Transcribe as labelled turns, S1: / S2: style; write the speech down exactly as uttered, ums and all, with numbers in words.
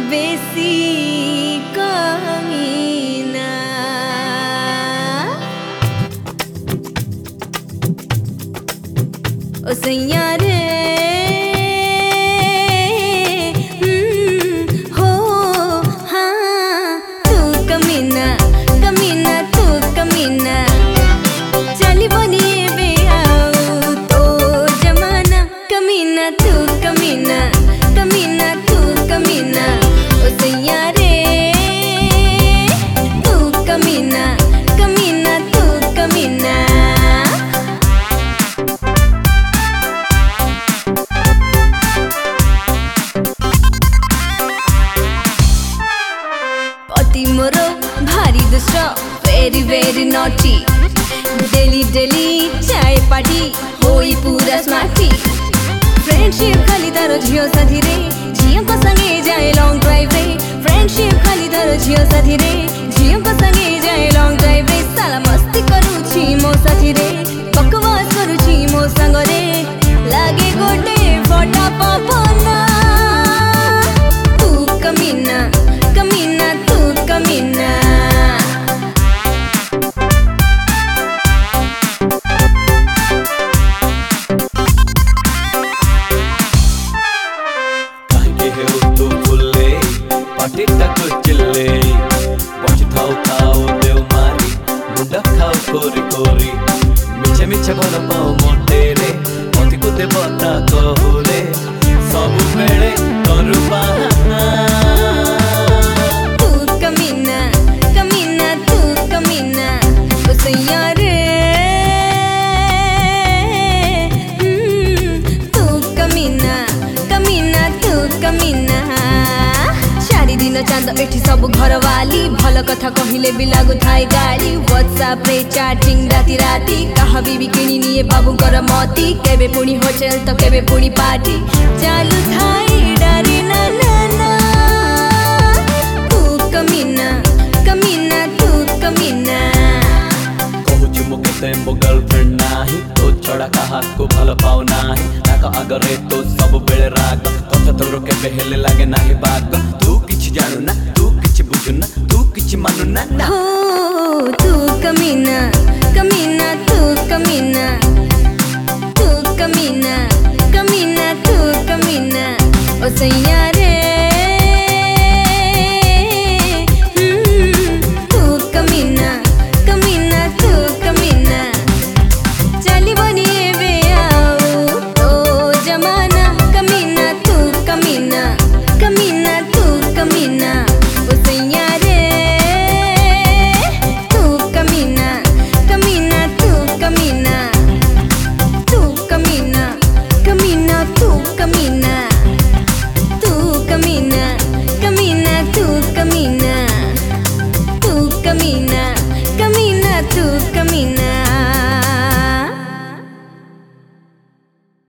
S1: बेसी कमीना ओ सैया रे हो हाँ तू कमीना कमीना तू कमीना चली बनी बे आओ तो जमाना कमीना तू कमीना कमीना तू कमीना ओ सैया रे तू कमीना कमीना तू कमीना पति मोरो भारी दुष्ट very very naughty daily daily चाय पार्टी होई पूरा स्मार्टी फ्रेंडशिप खाली तारो झियो साथी रे झियो को संगे जाए लॉन्ग ड्राइव रे फ्रेंडशिप खाली तारो झियो साथी रे झियो को संगे जाए लॉन्ग ड्राइव रे साला मस्ती करूची मो साथी रे बकवास करूची मो संग रे लागे गोटे फटा पपना तू कमीना कमीना तू कमीना
S2: कोरी कोरी मिछे मिछे भल पाओ मोटे रे मति को देवता कहूले सब बेले करू बहाना
S1: तू कमीना कमीना तू कमीना ओ सैया रे तू कमीना कमीना तू कमीना चारि दिन चांद एठी सब घर वाली भल कथा कहिले भी लागु थाई गाली व्हाट्सएप रे चैटिंग राती राती कहा बीबी किनी निये बाबू कर मती केबे पुणी होटल तो केबे पुणी पार्टी चालू थाई डारी ना ना ना तू कमीना कमीना तू कमीना
S2: कहूची मो केते मो गर्लफ्रेंड नाही तो छड़ा कहा को भल पाओ नाही ताका अगरे तो सब बेले राग कथा तोरो केबे हेले लागे नाही बाग तू किछि जानु ना तू किछि बुझु ना तू किछि मानु ना ना
S1: हो तू कमीना कमीना तू कमीना तू कमीना कमीना तू कमीना ओ सैया रे